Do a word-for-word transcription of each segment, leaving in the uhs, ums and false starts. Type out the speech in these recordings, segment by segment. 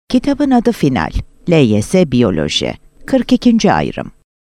Kitabın adı Final. L Y S Biyoloji. kırk ikinci ayrım.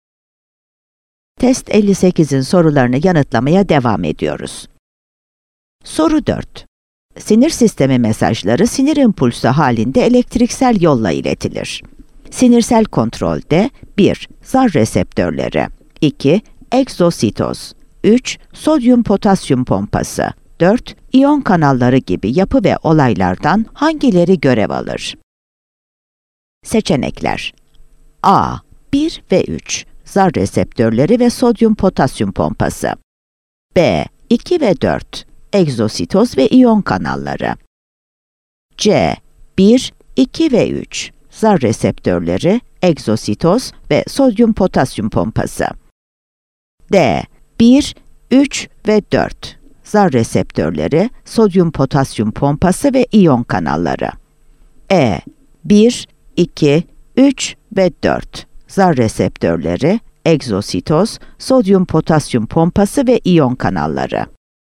Test elli sekizin sorularını yanıtlamaya devam ediyoruz. Soru dört. Sinir sistemi mesajları sinir impulsu halinde elektriksel yolla iletilir. Sinirsel kontrolde bir. Zar reseptörleri, iki. Egzositoz, üç. Sodyum-potasyum pompası, dört. İyon kanalları gibi yapı ve olaylardan hangileri görev alır? Seçenekler: A. bir ve üç. Zar reseptörleri ve sodyum-potasyum pompası. B. iki ve dört. Egzositoz ve iyon kanalları. C. bir, iki ve üç. Zar reseptörleri, egzositoz ve sodyum-potasyum pompası. D. bir, üç ve dört. Zar reseptörleri, sodyum-potasyum pompası ve iyon kanalları. E. bir, iki, üç ve dört. Zar reseptörleri, egzositoz, sodyum-potasyum pompası ve iyon kanalları.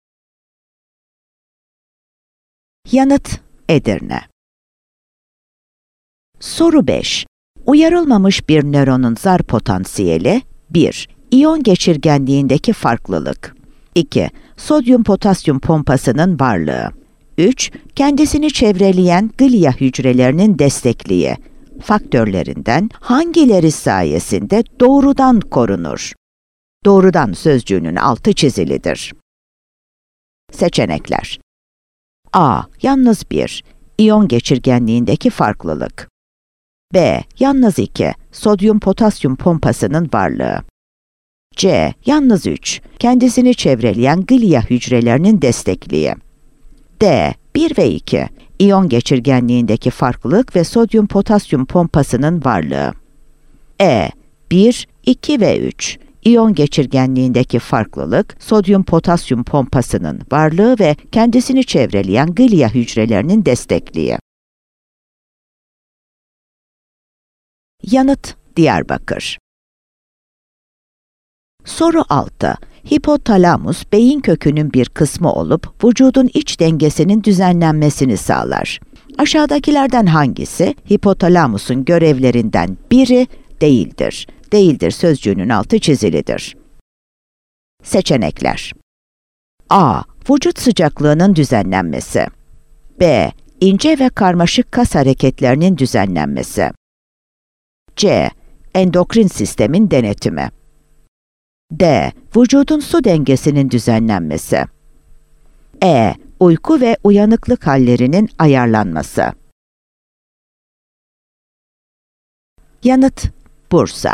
Yanıt: Edirne. Soru beş. Uyarılmamış bir nöronun zar potansiyeli: bir. İyon geçirgenliğindeki farklılık, iki. Sodyum-potasyum pompasının varlığı, üç. Kendisini çevreleyen glia hücrelerinin destekliği faktörlerinden hangileri sayesinde doğrudan korunur? Doğrudan sözcüğünün altı çizilidir. Seçenekler: A. Yalnız bir. İyon geçirgenliğindeki farklılık. B. Yalnız iki. Sodyum-potasyum pompasının varlığı. C. Yalnız üç. Kendisini çevreleyen glia hücrelerinin destekliği. D. bir ve iki. İyon geçirgenliğindeki farklılık ve sodyum-potasyum pompasının varlığı. E. bir, iki ve üç. İyon geçirgenliğindeki farklılık, sodyum-potasyum pompasının varlığı ve kendisini çevreleyen glia hücrelerinin destekliği. Yanıt: Diyarbakır. Soru altı. Hipotalamus, beyin kökünün bir kısmı olup, vücudun iç dengesinin düzenlenmesini sağlar. Aşağıdakilerden hangisi, hipotalamusun görevlerinden biri değildir? Değildir sözcüğünün altı çizilidir. Seçenekler: A. Vücut sıcaklığının düzenlenmesi. B. İnce ve karmaşık kas hareketlerinin düzenlenmesi. C. Endokrin sistemin denetimi. D. Vücudun su dengesinin düzenlenmesi. E. Uyku ve uyanıklık hallerinin ayarlanması. Yanıt: Bursa.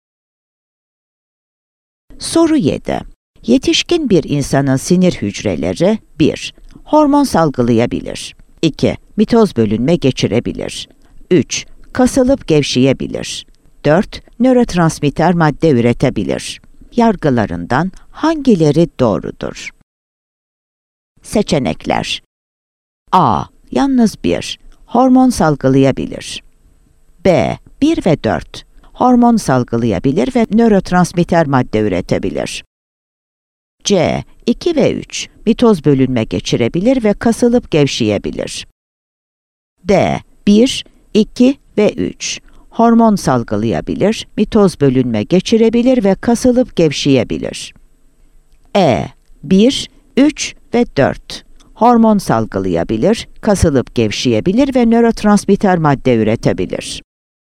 Soru yedi. Yetişkin bir insanın sinir hücreleri: bir. Hormon salgılayabilir. iki. Mitoz bölünme geçirebilir. üç. Kasılıp gevşeyebilir. dört. Nörotransmitter madde üretebilir. Yargılarından hangileri doğrudur? Seçenekler: A. Yalnız bir. Hormon salgılayabilir. B. bir ve dört. Hormon salgılayabilir ve nörotransmitter madde üretebilir. C. iki ve üç. Mitoz bölünme geçirebilir ve kasılıp gevşeyebilir. D. bir, iki ve üç. Hormon salgılayabilir, mitoz bölünme geçirebilir ve kasılıp gevşeyebilir. E. bir, üç ve dört. Hormon salgılayabilir, kasılıp gevşeyebilir ve nörotransmitter madde üretebilir.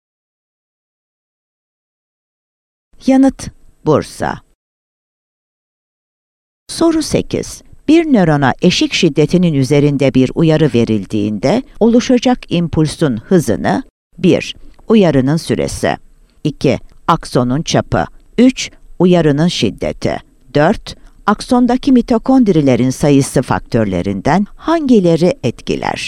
Yanıt: Bursa. Soru sekiz. Bir nörona eşik şiddetinin üzerinde bir uyarı verildiğinde oluşacak impulsun hızını: bir. Uyarının süresi, iki. Aksonun çapı, üç. Uyarının şiddeti, dört. Aksondaki mitokondrilerin sayısı faktörlerinden hangileri etkiler?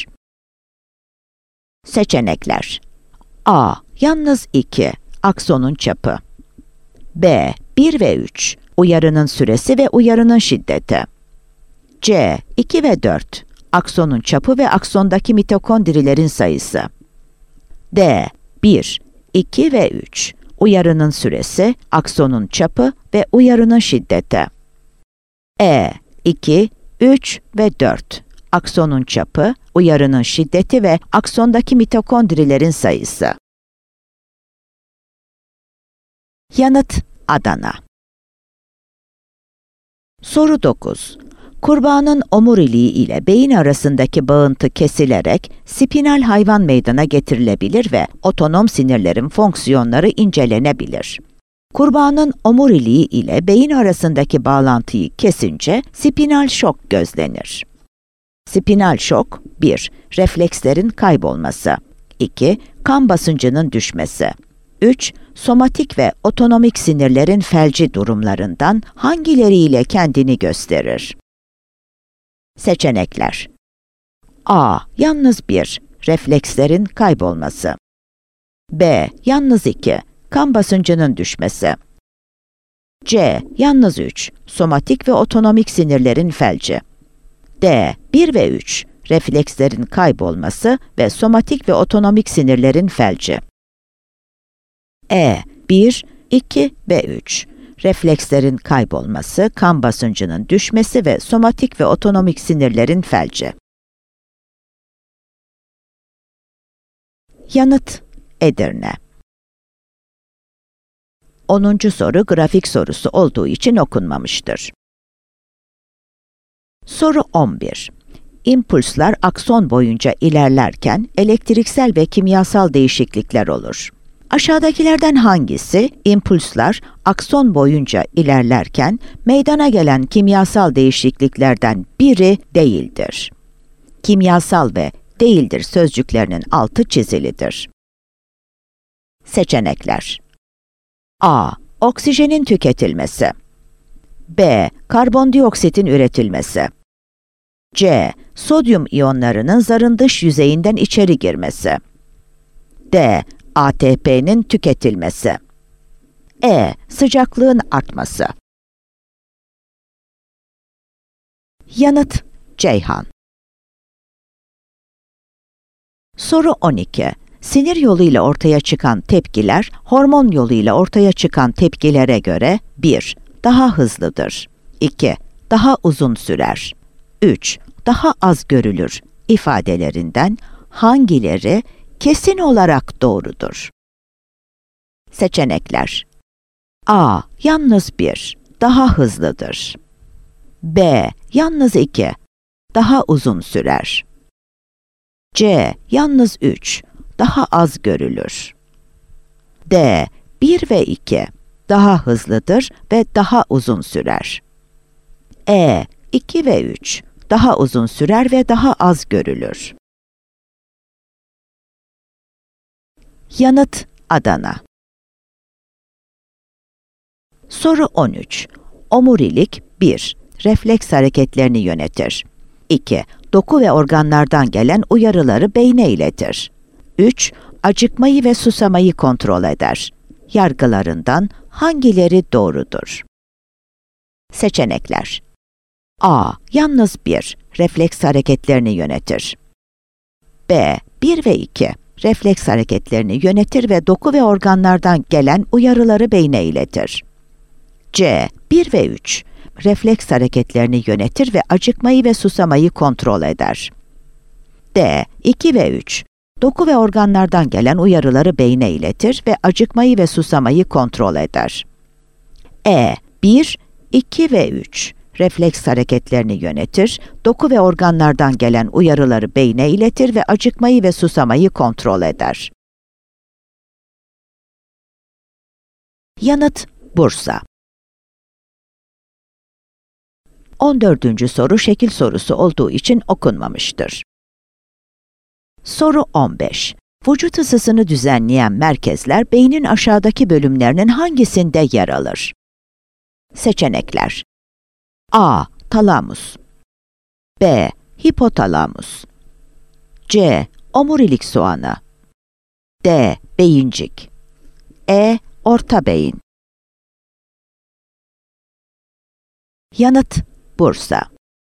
Seçenekler: A. Yalnız iki. Aksonun çapı. B. bir ve üç. Uyarının süresi ve uyarının şiddeti. C. iki ve dört. Aksonun çapı ve aksondaki mitokondrilerin sayısı. D. bir, iki ve üç. Uyarının süresi, aksonun çapı ve uyarının şiddeti. E. iki, üç ve dört. aksonun çapı, uyarının şiddeti ve aksondaki mitokondrilerin sayısı. Yanıt Adana. Soru dokuz. Kurbağanın omuriliği ile beyin arasındaki bağıntı kesilerek spinal hayvan meydana getirilebilir ve otonom sinirlerin fonksiyonları incelenebilir. Kurbağanın omuriliği ile beyin arasındaki bağlantıyı kesince spinal şok gözlenir. Spinal şok bir. Reflekslerin kaybolması. iki. Kan basıncının düşmesi. üç. Somatik ve otonomik sinirlerin felci durumlarından hangileriyle kendini gösterir? Seçenekler. A. Yalnız bir. Reflekslerin kaybolması. B. Yalnız iki. Kan basıncının düşmesi. C. Yalnız üç. Somatik ve otonomik sinirlerin felci. D. bir ve üç. Reflekslerin kaybolması ve somatik ve otonomik sinirlerin felci. E. bir, iki ve üç. Reflekslerin kaybolması, kan basıncının düşmesi ve somatik ve otonomik sinirlerin felci. Yanıt Edirne. onuncu soru grafik sorusu olduğu için okunmamıştır. Soru on bir. İmpulslar akson boyunca ilerlerken elektriksel ve kimyasal değişiklikler olur. Aşağıdakilerden hangisi impulslar akson boyunca ilerlerken meydana gelen kimyasal değişikliklerden biri değildir? Kimyasal ve değildir sözcüklerinin altı çizilidir. Seçenekler. A. Oksijenin tüketilmesi. B. Karbondioksitin üretilmesi. C. Sodyum iyonlarının zarın dış yüzeyinden içeri girmesi. D. A T P'nin tüketilmesi. E. Sıcaklığın artması. Yanıt Ceyhan. Soru on iki. Sinir yoluyla ortaya çıkan tepkiler, hormon yoluyla ortaya çıkan tepkilere göre bir. Daha hızlıdır. iki. Daha uzun sürer. üç. Daha az görülür ifadelerinden hangileri kesin olarak doğrudur? Seçenekler. A. Yalnız bir. Daha hızlıdır. B. Yalnız iki. Daha uzun sürer. C. Yalnız üç. Daha az görülür. D. bir ve iki. Daha hızlıdır ve daha uzun sürer. E. iki ve üç. Daha uzun sürer ve daha az görülür. Yanıt Adana. Soru on üç. Omurilik bir. Refleks hareketlerini yönetir. iki. Doku ve organlardan gelen uyarıları beyne iletir. üç. Acıkmayı ve susamayı kontrol eder. Yargılarından hangileri doğrudur? Seçenekler. A. Yalnız bir. Refleks hareketlerini yönetir. B. bir ve iki. Refleks hareketlerini yönetir ve doku ve organlardan gelen uyarıları beyne iletir. C. bir ve üç. Refleks hareketlerini yönetir ve acıkmayı ve susamayı kontrol eder. D. iki ve üç. Doku ve organlardan gelen uyarıları beyne iletir ve acıkmayı ve susamayı kontrol eder. E. bir, iki ve üç. Refleks hareketlerini yönetir, doku ve organlardan gelen uyarıları beyne iletir ve acıkmayı ve susamayı kontrol eder. Yanıt Bursa. on dördüncü soru şekil sorusu olduğu için okunmamıştır. Soru on beş. Vücut ısısını düzenleyen merkezler beynin aşağıdaki bölümlerinin hangisinde yer alır? Seçenekler. A. Talamus. B. Hipotalamus. C. Omurilik soğanı. D. Beyincik. E. Orta beyin. Yanıt Bursa.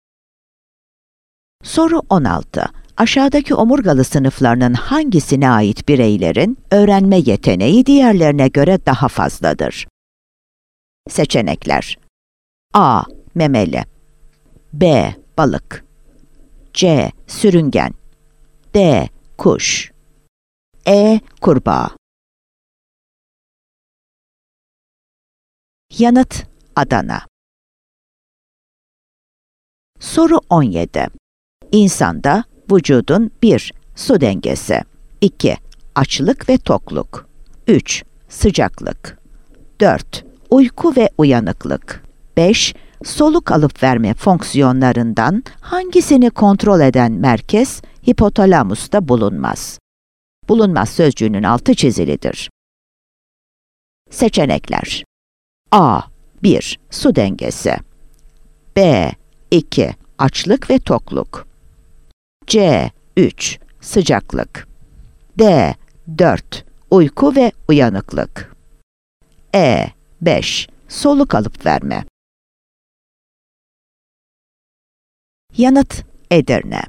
Soru on altı. Aşağıdaki omurgalı sınıflarının hangisine ait bireylerin öğrenme yeteneği diğerlerine göre daha fazladır? Seçenekler. A. Memeli. B. Balık. C. Sürüngen. D. Kuş. E. Kurbağa. Yanıt Adana. Soru on yedi. İnsanda vücudun bir. Su dengesi, iki. Açlık ve tokluk, üç. Sıcaklık, dört. Uyku ve uyanıklık, beş. Soluk alıp verme fonksiyonlarından hangisini kontrol eden merkez hipotalamusta bulunmaz? Bulunmaz sözcüğünün altı çizilidir. Seçenekler: A. bir. Su dengesi, B. iki. Açlık ve tokluk, C. üç. Sıcaklık, D. dört. Uyku ve uyanıklık, E. beş. Soluk alıp verme. Yanıt Edirne.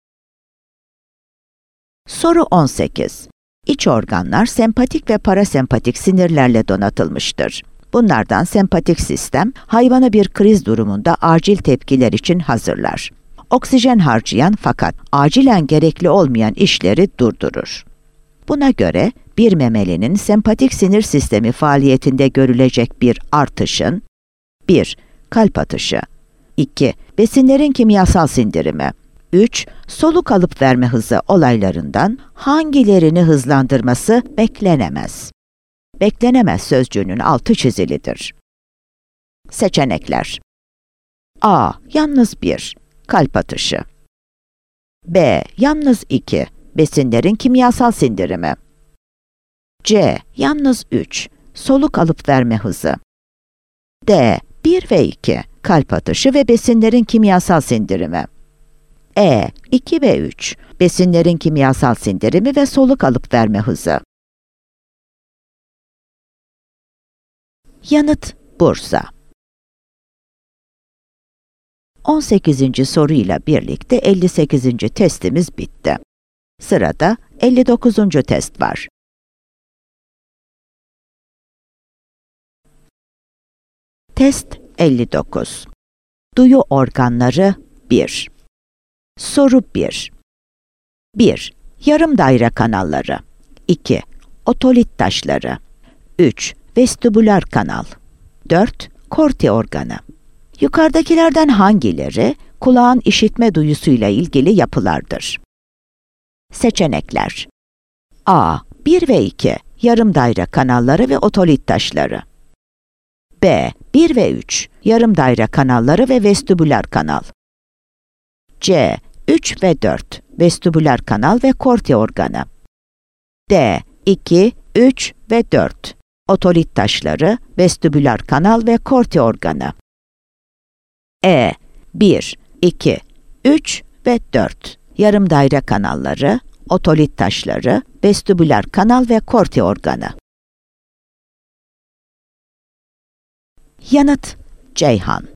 Soru on sekiz. İç organlar sempatik ve parasempatik sinirlerle donatılmıştır. Bunlardan sempatik sistem, hayvanı bir kriz durumunda acil tepkiler için hazırlar. Oksijen harcayan fakat acilen gerekli olmayan işleri durdurur. Buna göre bir memelinin sempatik sinir sistemi faaliyetinde görülecek bir artışın: bir. Kalp atışı, iki. Besinlerin kimyasal sindirimi, üç. Soluk alıp verme hızı olaylarından hangilerini hızlandırması beklenemez? Beklenemez sözcüğünün altı çizilidir. Seçenekler: A. Yalnız bir. Kalp atışı, B. Yalnız iki. Besinlerin kimyasal sindirimi, C. Yalnız üç. Soluk alıp verme hızı, D. bir ve iki. Kalp atışı ve besinlerin kimyasal sindirimi, E. iki ve üç. Besinlerin kimyasal sindirimi ve soluk alıp verme hızı. Yanıt Bursa. on sekizinci soruyla birlikte elli sekizinci testimiz bitti. Sırada elli dokuzuncu test var. Test elli dokuz. Duyu organları bir. Soru bir. bir. Yarım daire kanalları, iki. Otolit taşları, üç. Vestibüler kanal, dört. Korti organı. Yukarıdakilerden hangileri kulağın işitme duyusuyla ilgili yapılardır? Seçenekler: A. bir ve iki. Yarım daire kanalları ve otolit taşları, B. bir ve üç. Yarım daire kanalları ve vestibüler kanal, C. üç ve dört. Vestibüler kanal ve korti organı, D. iki, üç ve dört. Otolit taşları, vestibüler kanal ve korti organı, E. bir, iki, üç ve dört. Yarım daire kanalları, otolit taşları, vestibüler kanal ve korti organı. Yanıt Ceyhan.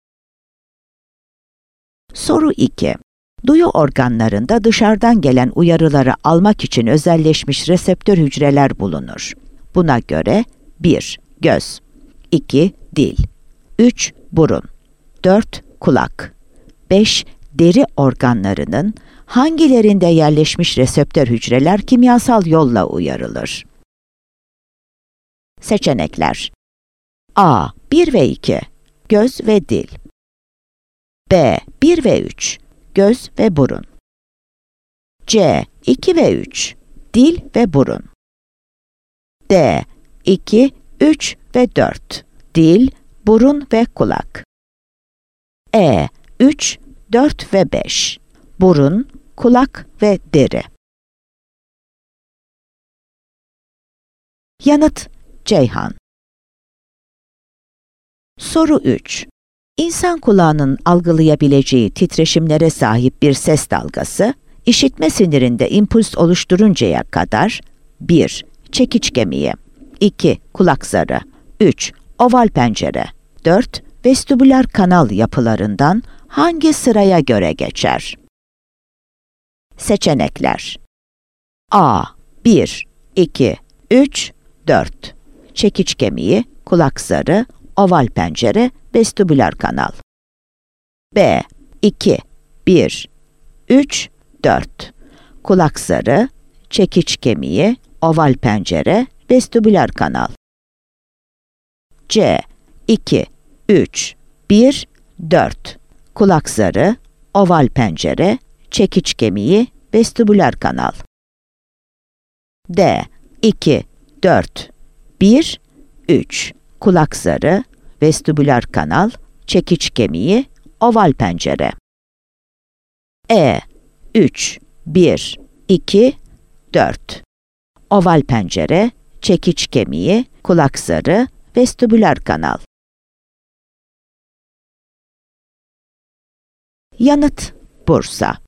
Soru iki. Duyu organlarında dışarıdan gelen uyarıları almak için özelleşmiş reseptör hücreler bulunur. Buna göre bir. Göz, iki. Dil, üç. Burun, dört. Kulak, beş. Deri organlarının hangilerinde yerleşmiş reseptör hücreler kimyasal yolla uyarılır? Seçenekler: A. bir ve iki. Göz ve dil, B. bir ve üç. Göz ve burun, C. iki ve üç. Dil ve burun, D. iki, üç ve dört. Dil, burun ve kulak, E. üç, dört ve beş. Burun, kulak ve deri. Yanıt Ceyhan. Soru üç. İnsan kulağının algılayabileceği titreşimlere sahip bir ses dalgası, işitme sinirinde impuls oluşturuncaya kadar bir. Çekiç kemiği, iki. Kulak zarı, üç. Oval pencere, dört. Vestibüler kanal yapılarından hangi sıraya göre geçer? Seçenekler: A. bir, iki, üç, dört. Çekiç kemiği, kulak zarı, oval pencere, vestibüler kanal. B. iki, bir, üç, dört. Kulak zarı, çekiç kemiği, oval pencere, vestibüler kanal. C. iki, üç, bir, dört. Kulak zarı, oval pencere, çekiç kemiği, vestibüler kanal. D. iki, dört, bir, üç. Kulak zarı, vestibüler kanal, çekiç kemiği, oval pencere. E. üç, bir, iki, dört. Oval pencere, çekiç kemiği, kulak zarı, vestibüler kanal. Yanıt Bursa.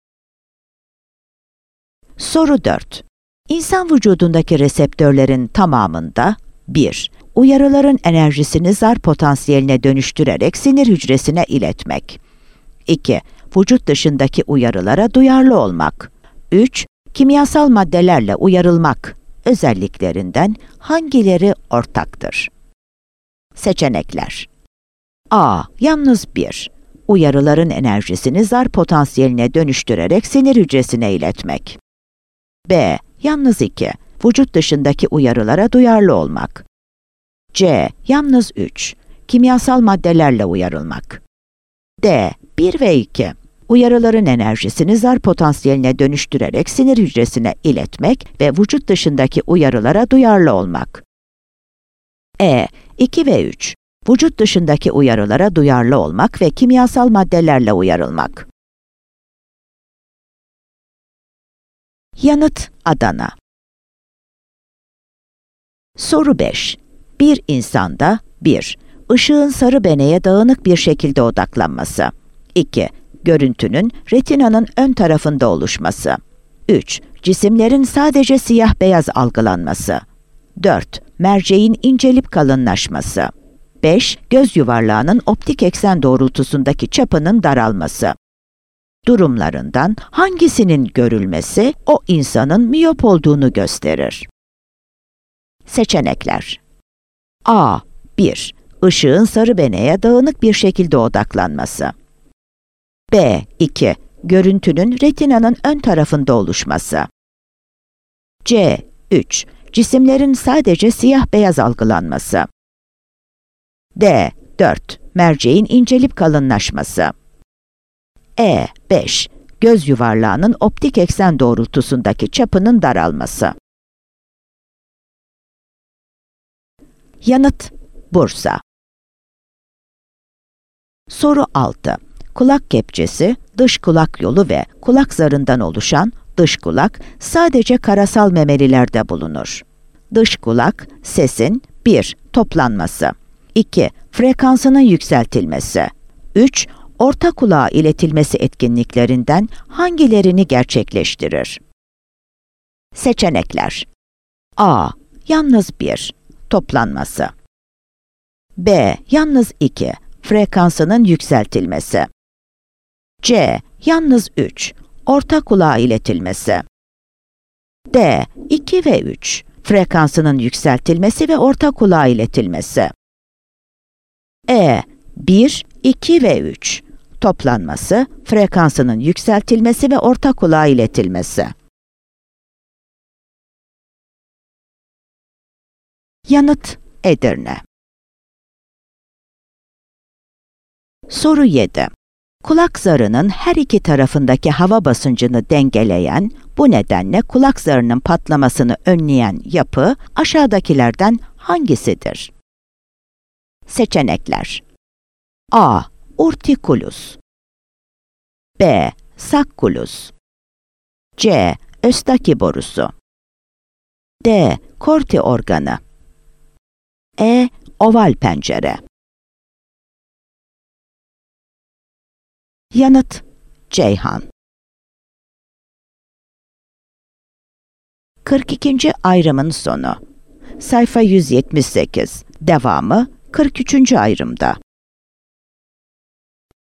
Soru dört. İnsan vücudundaki reseptörlerin tamamında bir. Uyarıların enerjisini zar potansiyeline dönüştürerek sinir hücresine iletmek. iki. Vücut dışındaki uyarılara duyarlı olmak. üç. Kimyasal maddelerle uyarılmak özelliklerinden hangileri ortaktır? Seçenekler. A. Yalnız bir. Uyarıların enerjisini zar potansiyeline dönüştürerek sinir hücresine iletmek. B. Yalnız iki. Vücut dışındaki uyarılara duyarlı olmak. C. Yalnız üç. Kimyasal maddelerle uyarılmak. D. bir ve iki. Uyarıların enerjisini zar potansiyeline dönüştürerek sinir hücresine iletmek ve vücut dışındaki uyarılara duyarlı olmak. E. iki ve üç. Vücut dışındaki uyarılara duyarlı olmak ve kimyasal maddelerle uyarılmak. Yanıt Adana. Soru beş. Bir insanda bir. Işığın sarı beneye dağınık bir şekilde odaklanması. iki. Görüntünün retinanın ön tarafında oluşması. üç. Cisimlerin sadece siyah-beyaz algılanması. dört. Merceğin incelip kalınlaşması. beş. Göz yuvarlağının optik eksen doğrultusundaki çapının daralması. Durumlarından hangisinin görülmesi o insanın miyop olduğunu gösterir? Seçenekler. A. bir. Işığın sarı beneye dağınık bir şekilde odaklanması. B. iki. Görüntünün retinanın ön tarafında oluşması. C. üç. Cisimlerin sadece siyah-beyaz algılanması. D. dört. Merceğin incelip kalınlaşması. E. beş. Göz yuvarlağının optik eksen doğrultusundaki çapının daralması. Yanıt Bursa. Soru altı. Kulak kepçesi, dış kulak yolu ve kulak zarından oluşan dış kulak sadece karasal memelilerde bulunur. Dış kulak, sesin bir. Toplanması, iki. Frekansının yükseltilmesi, üç. Orta kulağa iletilmesi etkinliklerinden hangilerini gerçekleştirir? Seçenekler. A. Yalnız bir. Toplanması. B. Yalnız iki. Frekansının yükseltilmesi. C. Yalnız üç. Orta kulağa iletilmesi. D. iki ve üç. Frekansının yükseltilmesi ve orta kulağa iletilmesi. E. bir, iki ve üç. Toplanması, frekansının yükseltilmesi ve orta kulağa iletilmesi. Yanıt Edirne. Soru yedi. Kulak zarının her iki tarafındaki hava basıncını dengeleyen, bu nedenle kulak zarının patlamasını önleyen yapı aşağıdakilerden hangisidir? Seçenekler. A. Urtikulus. B. Sakkulus. C. Östaki borusu. D. Korti organı. E. Oval pencere. Yanıt Ceyhan. kırk ikinci ayrımın sonu. Sayfa yüz yetmiş sekiz. Devamı kırk üçüncü ayrımda.